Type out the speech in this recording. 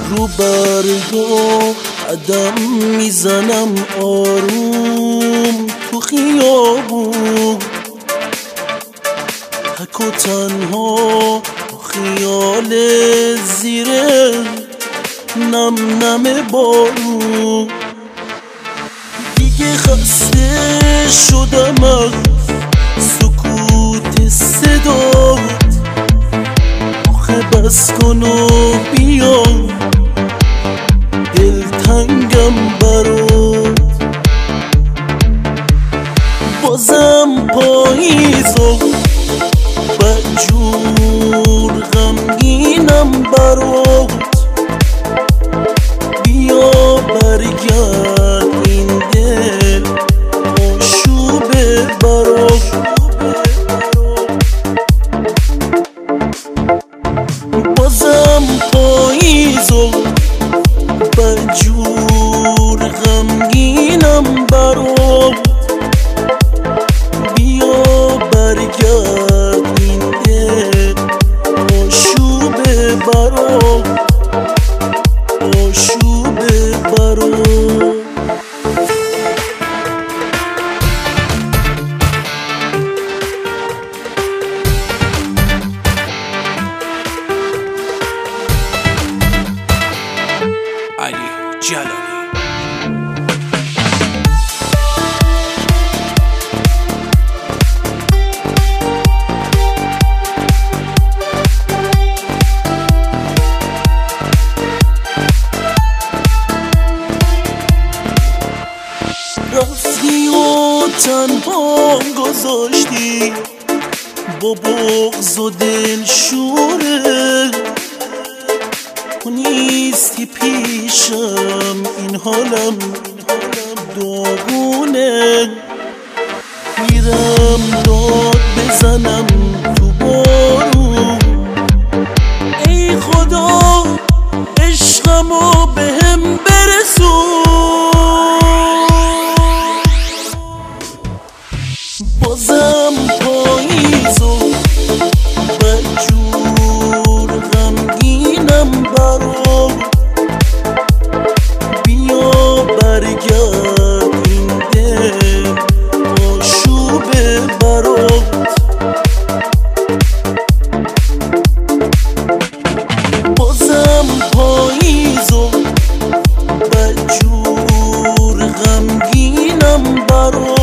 رو برگو قدم میزنم آروم تو خیابون، تک و تنها خیال زیر نم نم بارون. دیگه خسته شدم از سکوت صدات، آخه بس کن و بیا دلتنگم برات. بازم پاییز و بدجور غمگینم برات، بیا برگرد این دل آشوبه برات. بازم پاییز و بدجور غمگینم برات، بیا برگرد این دل آشوبه برات، آشوبه برات. علی جلالی. رفتی و تنها گذاشتی با بغض و دلشوره، تو نیستی پیشم این حالم داغونه. میرم داد بزنم تو بارون، ای خدا عشقمو بهم برسون. بازم پاییز و بدجور غمگینم برات، بیا برگرد این دل آشوبه برات. بازم پاییز و بدجور غمگینم برات،